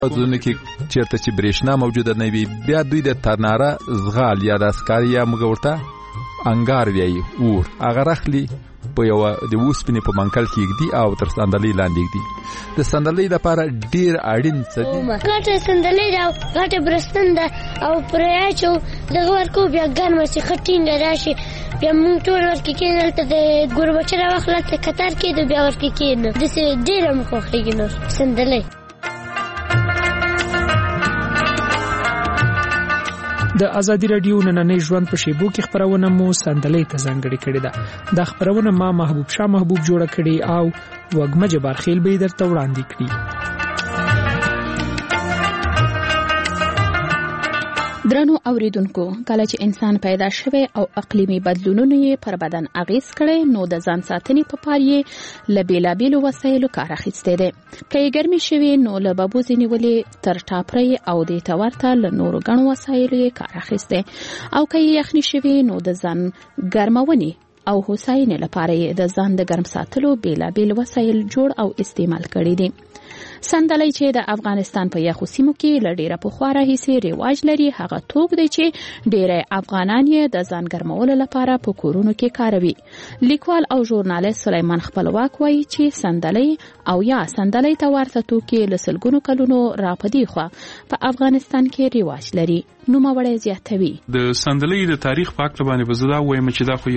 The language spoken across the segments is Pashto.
ځونه کې چیرته چې برېښنا موجوده نه وي بیا دوی د تناره زغال یا د اسکار یا موږ ورته انګار وایي اور هغه رخلي په یو د اوسپنې په منکل کې ږدي او تر صندلۍ لاندې ږدي. د صندلۍ لپاره ډېر اړین څه دي؟ غټه صندلۍ ده او غټه برستن ده او پرې اچو دغه ورکو بیا ګرمه شي ښه ټینګه راشي بیا موږ ټول ورکې کېنو هلته د ګوربچه راواخله هلته کتار کېدو بیا ورکې کېنو داسې ډېره مو خوښېږي نور صندلۍ. د ازادي راډیو نننۍ ژوند په شیبو کې خبرونه مو صندلۍ ته ځانګړې کړې ده. دا خبرونه ما محبوب شاه محبوب جوړه کړې او وګمه جبارخیل به درته وړاندې کړي. درنو اوریدونکو، کله چې انسان پیدا شوی او اقلیمي بدلونونه یې پر بدن اغیز کړي نو د ځان ساتنې په پار یې له بیلابیلو وسایلو کار اخیستی دی. که یې ګرمي شوي نو له ببوزې نیولې تر ټاپرۍ او دې ته ورته له نورو ګڼو وسایلو یې کار اخیستی او که یې یخني شوي نو د ځان ګرمونې او هوساینې لپاره یې د ځان د ګرم ساتلو بیلابیل وسایل جوړ او استعمال کړي دي. صندلۍ چې د افغانستان په یخو سیمو کې له ډېره پخوا راهیسې رواج لري هغه توک دی چې ډېری افغانان یې د ځان ګرمولو لپاره په کورونو کې کاروي. لیکوال او ژورنالیست سلیمان خپلواک وایي چې صندلۍ او یا صندلۍ ته ورته توکي له سلګونو کلونو راپدې خوا په افغانستان کې رواج لري. نوموړی زیاتوي د صندلۍ د تاریخ په اړه باندې به زه دا وایم چې دا خو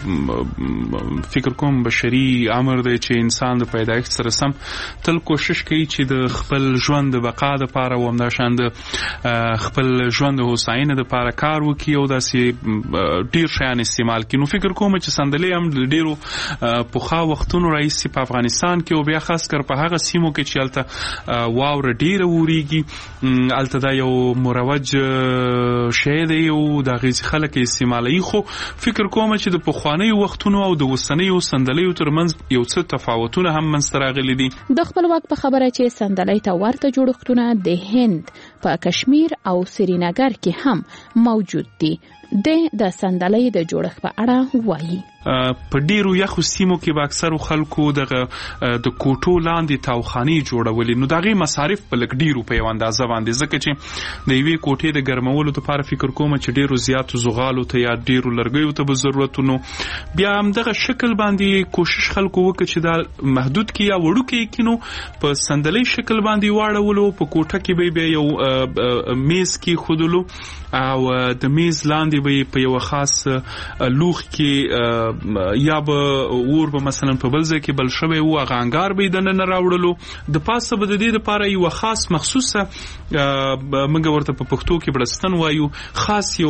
یو فکر کوم بشري امر دی چې انسان د پیدایښت سره سم تل کوشش کوي چې د خپل ژوند د بقا لپاره او همداشان د خپل ژوند د هوساینې لپاره کار وکړي او داسې ډیر شیان استعمال کړي. نو فکر کوم چې صندلۍ هم د ډیرو پخوا وختونو راهیسې په افغانستان کې او بیا خاص کر په هغه سیمو کې چې هلته واوره ډیره وریږي هلته دا یو مروج شی دی او د هغې خلک استعمالوي. خو فکر کوم چې د پخوانیو وختونو او د اوسنیو صندلیو ترمنځ یو څه تفاوتونه هم منځته راغلي دي. د خپلواک په خبره چې صندلۍ ته ورته جوړښتونه د هند په کشمیر او سرینګر کې هم موجود دي. د صندلۍ د جوړښت په اړه وایي په ډیرو یخو سیمو کې به اکثرو خلکو د کوټو لاندې تاوخانې جوړولې نو دغه مصارف په لګ ډیرو په یو اندازه باندې ځکه چې د یوې کوټې د ګرمولو لپاره فکر کوم چې ډیرو زیاتو زغالو ته یا ډیرو لرګیو ته به ضرورت نو بیا هم دغه شکل باندې کوشش خلکو وکړي چې دا محدود کې یا وړوکی کینو په صندلۍ شکل باندې واړولو په کوټه کې به یو میز کې خودلو او د میز لاندې به په یو خاص لوخ کې یا به اور به مثلا په بل ځای کې بل شوی و هغه انګار به د نن راوړلو د پاسه به د دې لپاره یو خاص مخصوصه موږ ورته په پښتو کې بلستان وایو خاص یو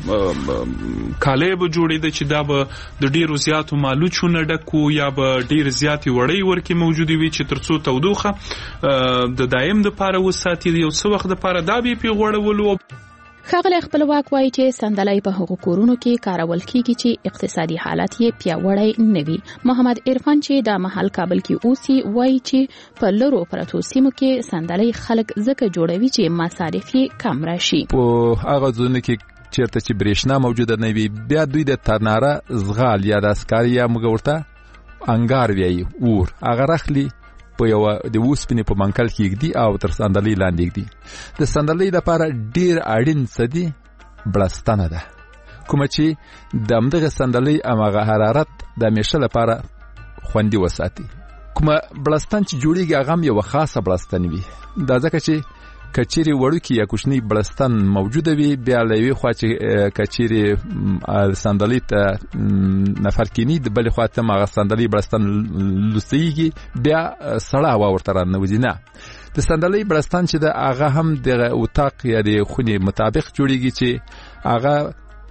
کالی به جوړېده چې دا به د ډیرو زیاتو مالوچو نه ډکو یا به ډیر زیاتې وړۍ ورکې موجودې وي چې ترڅو تودوخه د دایم دپاره وساتي یو څه وخت دپاره دا به یې پرې غوړولو. ښاغلی خپلواک وایي چې صندلۍ په هغو کورونو کې کارول کیږي چې اقتصادي حالت یې پیاوړی نه وي. محمد عرفان چې د مهال کابل کې اوسي وایي چې په لرو پرتو سیمو کې صندلۍ خلک ځکه جوړوي چې مصارف یې کم راشي. په هغه ځایونو کې چیرته چې برېښنا موجوده نه وي بیا دوی د تناره زغال یا د اسکار یا موږ ورته انګار وایي اور هغه رخلي په یو د اوسپنې په منکل کې ږدي او تر صندلۍ لاندې ږدي. د صندلۍ لپاره ډیر اړین څه دي؟ بلستنه ده کومه چې د همدغه صندلۍ هماغه حرارت د همیشه لپاره خوندي وساتي. کومه بلستن چې جوړیږي هغه هم یوه خاصه بلستن وي. دا ځکه چې کچيري وړوکی یا کوچنی بلستان موجوده وي بیا له یوې خوا چې کچيري صندلۍ ته نفر کینی د بلې خوا ته هغه صندلۍ بلستان لوڅیږي بیا سړه هوا ورته راننوځي. نه د صندلۍ بلستان چې د هغه هم د اتاق یا د خونې مطابق جوړیږي چې هغه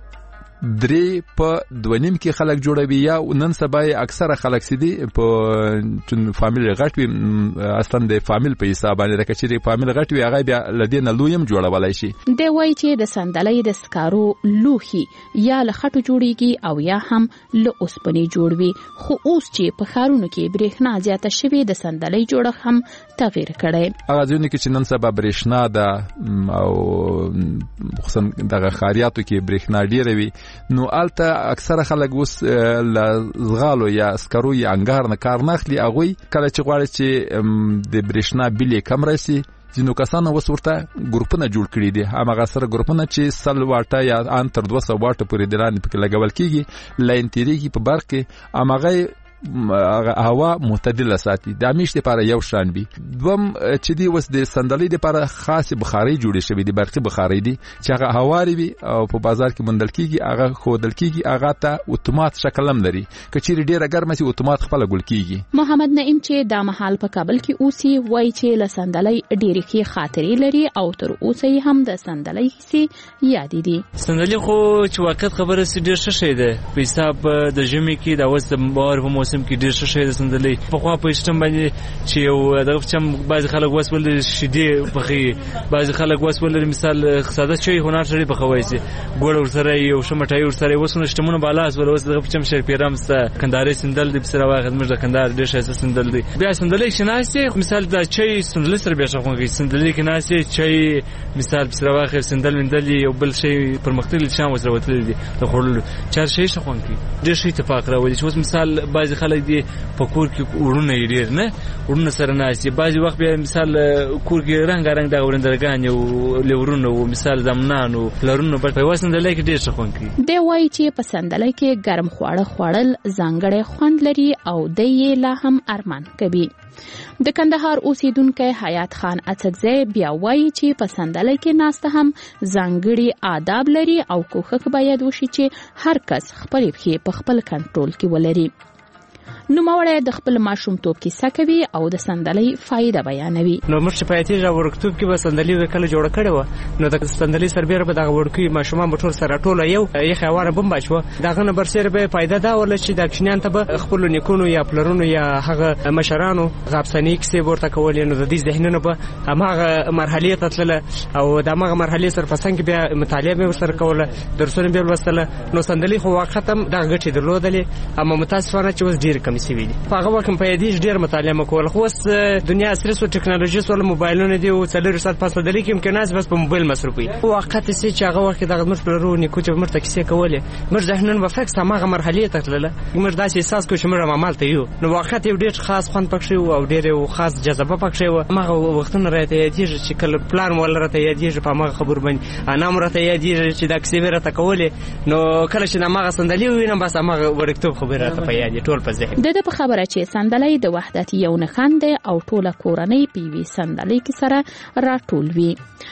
درې په 2.5 کې خلک جوړوي یا نن سبا اکثره خلک سدي په چون فامیل غټ وي اصلا د فامیل په حساب باندې راکړي چې فامیل غټ وي هغه بیا لدینه لویم جوړولای شي. د وای چې د صندلۍ د سکارو لوخي یا له خټو جوړیږي او یا هم له اوسپنې جوړوي. خو اوس چې په ښارونو کې برېښنا زیاته شوې د صندلۍ جوړښت هم تغییر کړی. هغه ځینې کې چې نن سبا برېښنا ده او خصوصا دغه ښاریاتو کې برېښنا ډیره وي نو الته اکثره خلک اوس ل زغالو یا سکرو یا انګار نه کار نه اخلي. هغوی کله چې غواړي چې د برېښنا بیل کم راشي ځینو کسانو اوس ورته ګروپونه جوړ کړي دي. هماغه سره ګروپونه چې 100 واټه یا ان تر 200 واټه پورې د لاندې پکې لګول کیږي، لاین تیریږي په برق کې، هماغه هوا معتدله ساتي، د همیش لپاره یو شان وي. دوم چې دی اوس د صندلۍ لپاره خاصه بخاري جوړې شوې دي، برقي بخاري دي چې هغه هواري وي او په بازار کې مندل کیږي، هغه خودل کیږي، هغه ته اتومات شکل هم لري، کچېر ډیره ګرمه سي اتومات خپل ګل کیږي. محمد نعیم چې د محل په کابل کې اوسي وایي چې له صندلۍ ډېرې ښې خاطرې لري او تر اوسه هم د صندلۍ کیسې یاد دي. صندلۍ خو چې واقعیت خبره سي ډېر ښه شی ده په حساب د ژمي کې د اوس د بهار په موسم کې ډېر ښه شی ده صندلۍ. پخوا په سیستم باندې چې یو دغه چم بعضې خلک وس ولري شیدې پخوي، بعضې خلک وس ولري مثال ساده چای هنر سړی پخوی سي، ګوړه ورسره یو ښه مټایي ورسره، اوس نو شتمونه بالا سول، اوس دغه چم شرپیرم سته کندهاري صندل دی سره واخد موږ د کندهار ډېر ښایسته صندل دی. بیا صندلۍ چې ناستې مثال د چای صندلۍ سره بیا ښه خوند کوي، صندلۍ کې ناستې چای مثال سره واخد صندل وندل یو بل شی پرمختللی شام وسره وتللی دي د خوړلو چار شی ښه خوند کوي، ډېر ښه اتفاق راولي. چې اوس مثال بعضې خلک دي په کور کې وړونه یې ډېر نه وړونه سره ناستې، بعضې وخت بیا مثال کور کې رنګارنګ دغه ورندرګانې او لیورونه او مثال زمنان او پلرونه په یوه صندلۍ کې ډېر ښه خوند کوي. دی وایي چې په صندلۍ کې ګرم خواړه خوړل ځانګړی خوند لري او دی یې لا هم ارمان کوي. د کندهار اوسیدونکی حیات خان اڅکزی بیا وایي چې په صندلۍ کې ناسته هم ځانګړي آداب لري او کوښښ باید وشي چې هر کس خپلې پښې په خپل کنټرول کې ولري. نوموړی د خپل ماشومتوب کیسه کوي او د صندلۍ فایده بیانوي. نو موږ چې په یتیږه ورکتوب کې به صندلۍ کله جوړه کړې وه، نو د صندلۍ سربیره به دغه وړکي ماشومان به ټول سره ټوله یو یخې هواره بم باچوه، دغه نه برسېره به فایده دا وله چې د کوچنیانو ته به خپلو نیکونو یا پلرونو یا هغه مشرانو غابسنۍ کیسې به ورته کولې، نو د دې ذهنونه به هماغه مرحلې ته تلله او د هماغه مرحلې سره په څنګ کې بیا مطالعه به ورسره کوله، درسونه به لوستله. نو صندلۍ خو واقعیت هم دغه ګټې درلودلې، اما متاسفانه چې اوس ډېرې کمې سوي دي. په هغه وخت په یادیږي ډېر مطالعه مې کوله، خو اوس دنیا عصري سو، ټکنالوژي سوله، موبایلونه دي او 4 ساعت په صندلۍ کې امکان است بس په موبایل مصرفوي. واقعیت سي چې هغه وخت دغه موږ پلرو نیکو چې موږ ته کیسې کولې، موږ ذهنونه به فکس هماغه مرحلې ته تلله، موږ داسې احساس کوو چې موږ عمل ته یو. نو واقعیت یو ډېر خاص خوند پکښې و او ډېر یو خاص جذبه پکښې و. هماغه وختونه راته یادېږي چې کله پلار مو راته یادېږي په هماغه خبرو باندې، انا مو راته یادېږي چې دا کیسې به راته کولې، نو کله چې هماغه صندلۍ ووینم بس هماغه وړکتوب خبرې راته په یاد ټول په ذهن. د ده په خبره چې صندلۍ د وحدت یو نښان دی او ټوله کورنۍ په یوې صندلۍ کې سره راټول وي.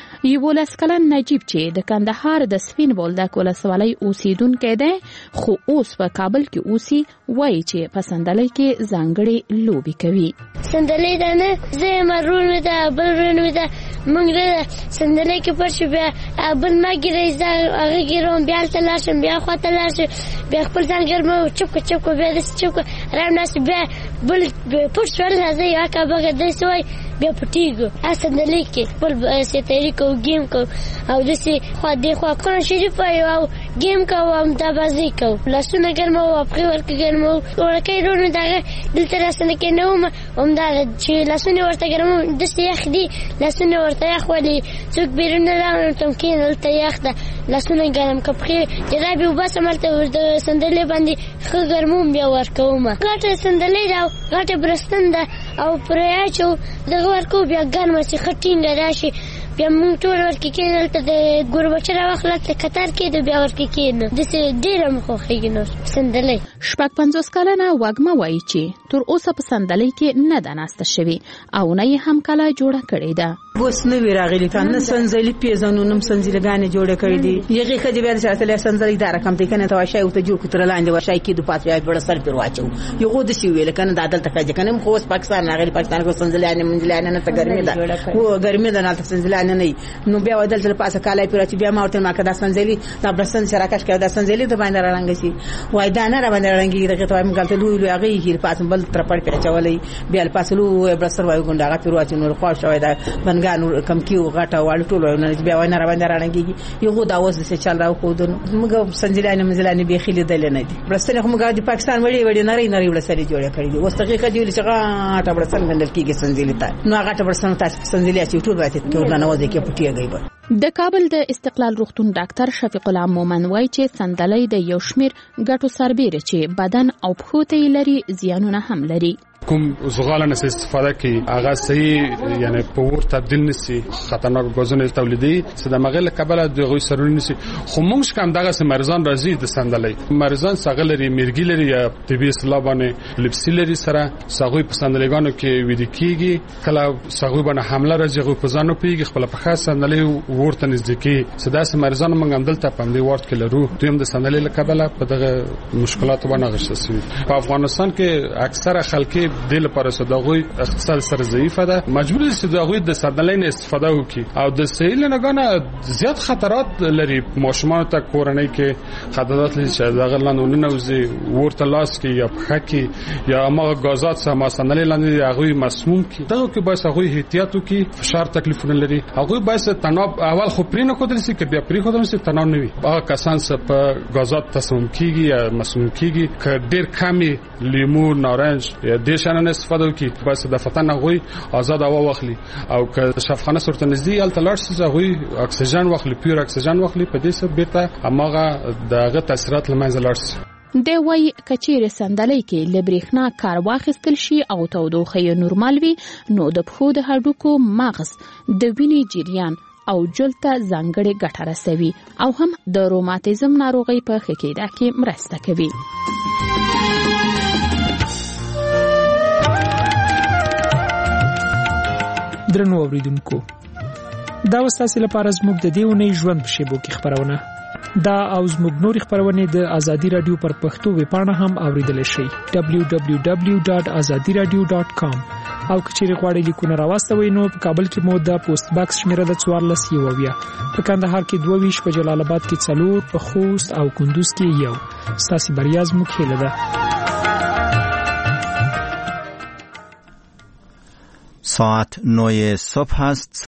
11 کلن نجیب چې د کندهار د سپین بولدک ولسوالۍ اوسیدونکی دی خو اوس په کابل کې اوسي، وایي چې په صندلۍ کې ځانګړې لوبې کوي. صندلۍ ده نه زه یم رون مې ده بل رون مې ده موږ نه صندلۍ کې پټ شو، بیا بل ما ګیرئ زه هغه ګیروم، بیا هلته لاړ شم، بیا خواته لاړ شم، بیا خپل ځان ګرمه چپ کړه بیا داسې چپ کړه راناست، بیا بل پټ شول راځئ هکه بغه داسې وایي بیا پټېږو. صندلۍ کې خپل سیتاري کوو، گیم کوو او داسې خوا دې خوا قرآن شریف وایو او گیم کوو او همدابازۍ کوو، لاسونه ګرموو او پښې ورکه ګرموو. وړوکی ورور مې دغه دلته راسره کېنوم همدا ده چې لاسونه ورته ګرموم، داسې یخ دي لاسونه ورته یخ ولې څوک بیرون نه راغلم ته کېنه دلته یخ ده لاسونه ګرم که پښې جرابې وباسم هلته د صندلۍ باندې ښه ګرموم بیا ورکوم. غټه صندلۍ ده او غټه برستن ده او پرې اچو دغه ورکوو بیا ګرمه شي ښه ټینګه راشي، بیا موږ ټول ورکې کېنو هلته د ګوربچه راواخله هلته کتار کېدو بیا ورکې کېنو، داسې ډېره مې خوښېږي نور صندلۍ. 50 کلنه وږمه وایي چې تر اوسه په صندلۍ کې نه ده ناسته شوې او نه یې هم کله جوړه کړې ده. اوس نوې راغلي که نه صندلۍ پېژنو نه صندلګانې جوړې کړې دي. هغې ښځې بیا د چاته صندلۍ دا رقم دی که نه ته واشی ورته جوړ کړو تر لاندې واشی کېدو پاس بیا بړه سر پرې واچوو یغو داسې ویل که نه دا دلته ښځې که نه خو اوس پاکستان راغلي، پاکستان کې صندلیانې منځلیانې نه ته ګرمي ده هو ګرمي ده نه هلته صندلیانې نه وي، نو بیا وایي دلته له پاسه کالی پرې واچي. بیا ما ورته ما که دا صندلۍ دا برستن چې راکش کړه دا صندلۍ د باندې راړنګه شي، وایي دا نه راباندې راړنګېږي دغې ته وایي موږ هلته لوی لوی هغه ایښي له پاسه بل ترپړ پرې اچولی، بیا له پاسه لوی برستر وایي ګونډه هغه پرې واچي، نور خوا شوی دا بنګانو کمکي غټه واړه ټول وایي بیا وایي نه راباندې راړنګېږي. یغو دا اوس داسې چل راوښودو موږ صندلیانې منځلیانې بیخي لیدلې نه دي. برستنې خو موږ د پاکستان وړې وړې نرۍ نرۍ برستنې جوړې کړې دي، اوس هغې ښځې ویلي چې غاټه برستن ګڼل کېږي صندلۍ ته، نو هغه غټه برستن تاسې په صندلۍ اچوي ټول باید ورننوځئ کې پټېږئ به. د کابل د استقلال روغتون ډاکټر شفیق الله مومن وایي چې صندلۍ د یو شمېر ګټو سربېره چې بدن او پښو ته یې لري زیانونه هم لري. کوم زغال نه استفاده کوي هغه صحیح یعنی پور تبدیل نشي خطرناک غازونه تولیدي چې د مغل قبل د غوي سرونه نشي خو موږ کوم دغه مریضان راځي د صندلۍ مریضان سغلري مرګي لري یا طبي اصلاح باندې لپسي لري سره سغوي په صندلېګانو کې وېد کیږي کله سغوي باندې حمله راځي غو په ځانو پیږي خپل په خاص صندلۍ ورته نزدیکی سداس مریضان موږ هم دلته په دې وارد کې لرو دویم د صندلۍ قبل په دغه مشکلات باندې غشتسي په افغانستان کې اکثره خلک د لپاره صداغوي اقتصاد سره ضعیفه ده مجبور دي چې دغه د صندلۍ نه استفاده وکړي او د سیل نه غنه زیات خطرات لري ماشومان ته کورنۍ کې خطرات لري چې دغه لاندې نوځي ورته لاس کې یا په کې یا ما غازات سم صندلۍ لاندې هغه مسموم کې دغه کې باید هغه احتیاط وکړي فشار تکلیفونه لري هغه باید تناب اول خو پرې نه کودل سي کې بیا پرې کودل سي تناب نه وي هغه کسان چې په غازات تسمم کیږي یا مسموم کیږي ک ډیر کمی لیمو نارنج یا د شانه استفاده وکړي باید د فتن هغه آزاد هوا واخلي او ک شفخانه صورت نزدې ال تلارس هغه اکسیجن واخلي پیور اکسیجن واخلي په دې سره بیرته هماغه دغه تاثیرات لمنځه لاړ د وای کچیر صندلۍ کې لبریښنا کار واخیستل شي او تودوخه یې نورمال وي نو د پښو د هډوکو مغز د وینې جریان او جلته ځانګړې ګټه رسوي او هم د روماتیزم ناروغۍ په ښه کېدا کې مرسته کوي. درنو اوریدونکو دا وستاسو لپاره زموږ د دیونی ژوند په شیبو کې خبرونه دا او زموږ نوري خبرونه د ازادي رادیو پر پښتو ویبپاڼه هم اوریدل شي www.azadiradio.com او کچېری غواړئ لیکونه راوستوي نو په کابل کې مو د پوسټ باکس شمیره د 14 په کندهار کې 22 په جلال آباد کې 4 په خوست او کندوز کې 1 ساسي بریاز مخېله ده. ساعت 9 صبح است.